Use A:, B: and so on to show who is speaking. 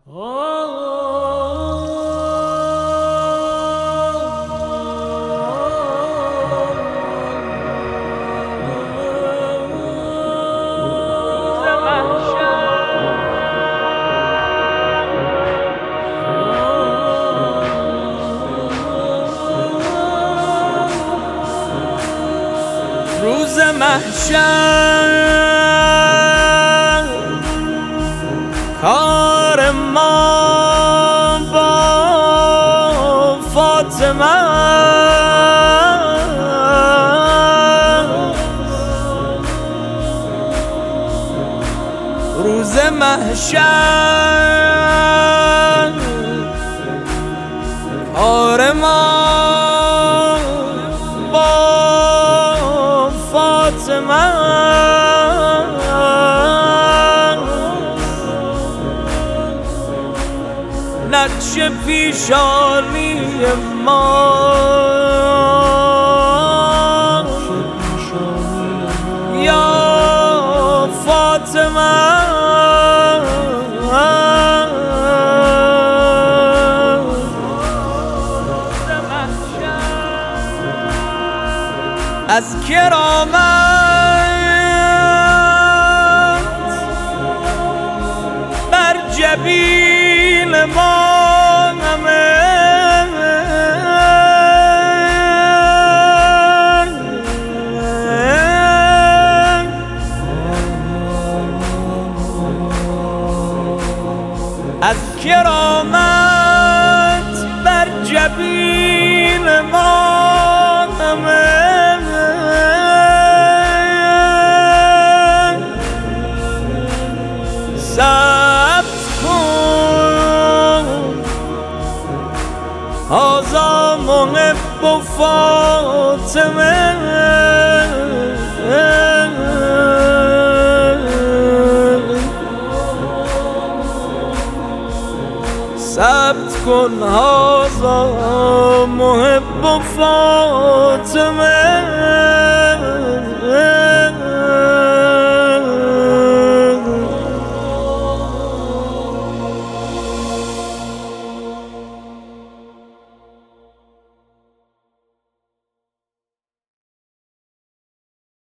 A: روز محشر کار ما با فاطمه روز محشر کار ما فاطمه نقش پیشانی ما یا فاطمه از کرامت بر جبین ما همه از کرامت بر جبین ما همه ثبت کن هذا محب فاطمه ثبت کن هذا